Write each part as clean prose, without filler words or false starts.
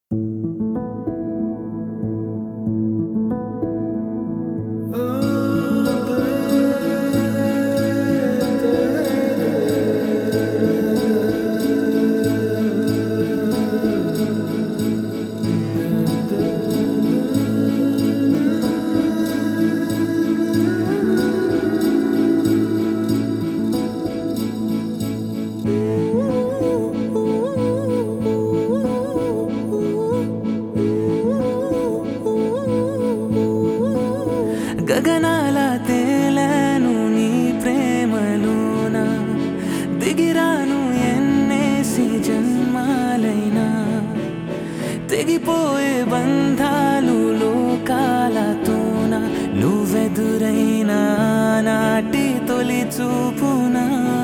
గగనాల తేలను నీ ప్రేమలోన దిగిరాను ఎన్నేసి జన్మాలైనా తెగిపోయే బంధాలు లోకాలతోన నువ్వెదురైనా నాటి తొలి చూపునా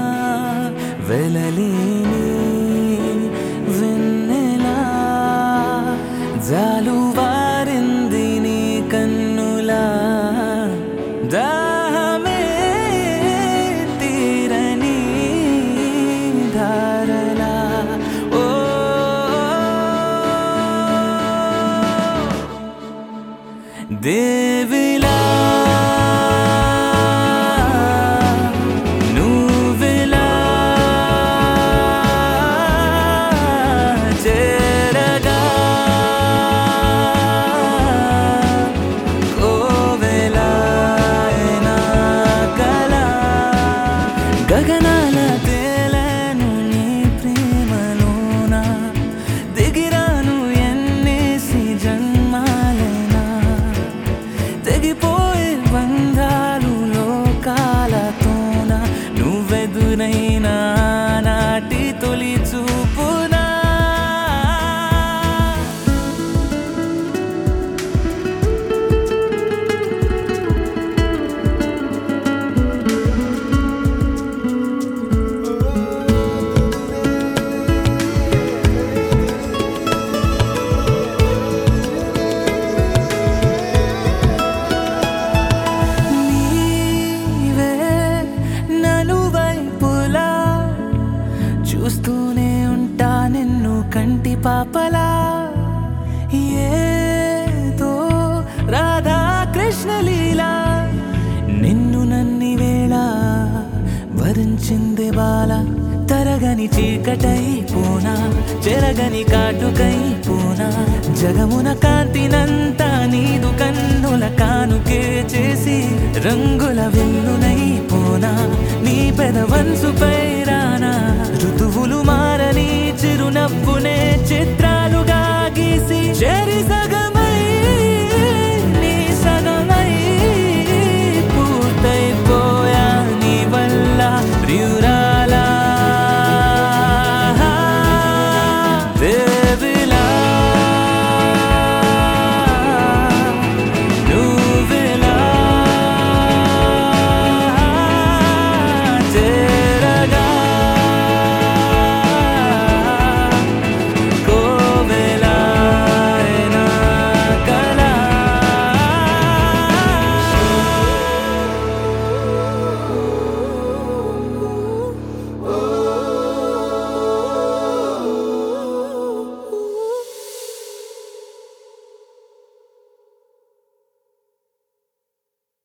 వెలలేని వెన్నెలా జాలువారింది నీ కన్నులా దాహమే తీరని ధారలా ఓ దేవిలా నువ్విలా చేరగా గగనాల తేలను నీ ప్రేమలోన దిగిరాను ఎన్నేసి జన్మాలైనా తెగిపోయే బంధాలు లోకాలతోన నువ్వెదురైనా నాటి తొలి చూపునా చూస్తూనే ఉంటా నిన్ను కంటి పాపలా ఏదో రాధా కృష్ణ లీలా నిన్ను నన్ని వేళ వరించింది బాల తరగని చీకటై పోనా చెరగని కాటుకై పోనా జగమున కాంతినంతా నీదు కన్నుల కానుకే చేసి రంగుల వెన్నునై పోనా నీ పెదవంసుపై రానా ఋతువులు మారని చిరునవ్వునే చిత్ర